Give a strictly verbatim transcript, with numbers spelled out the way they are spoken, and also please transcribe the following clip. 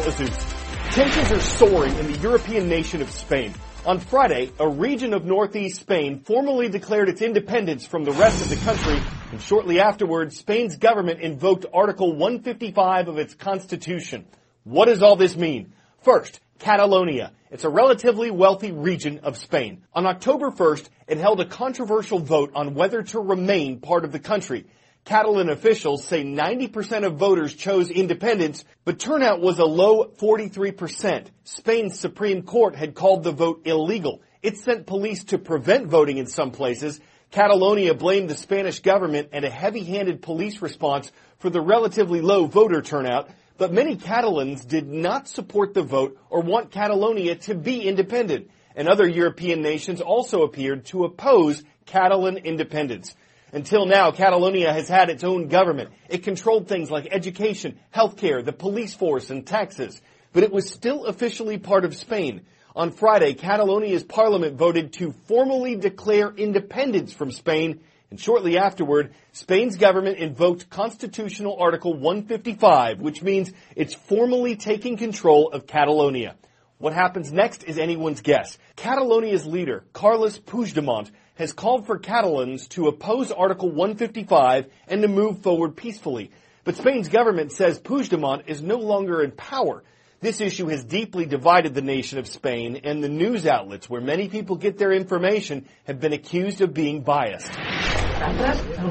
Miguel Azus. Tensions are soaring in the European nation of Spain. On Friday, a region of northeast Spain formally declared its independence from the rest of the country, and shortly afterwards, Spain's government invoked Article one fifty-five of its constitution. What does all this mean? First, Catalonia. It's a relatively wealthy region of Spain. On October first, it held a controversial vote on whether to remain part of the country. Catalan officials say ninety percent of voters chose independence, but turnout was a low forty-three percent. Spain's Supreme Court had called the vote illegal. It sent police to prevent voting in some places. Catalonia blamed the Spanish government and a heavy-handed police response for the relatively low voter turnout, but many Catalans did not support the vote or want Catalonia to be independent. And other European nations also appeared to oppose Catalan independence. Until now, Catalonia has had its own government. It controlled things like education, healthcare, the police force, and taxes. But it was still officially part of Spain. On Friday, Catalonia's parliament voted to formally declare independence from Spain. And shortly afterward, Spain's government invoked Constitutional Article one fifty-five, which means it's formally taking control of Catalonia. What happens next is anyone's guess. Catalonia's leader, Carles Puigdemont, has called for Catalans to oppose Article one fifty-five and to move forward peacefully. But Spain's government says Puigdemont is no longer in power. This issue has deeply divided the nation of Spain, and the news outlets where many people get their information have been accused of being biased.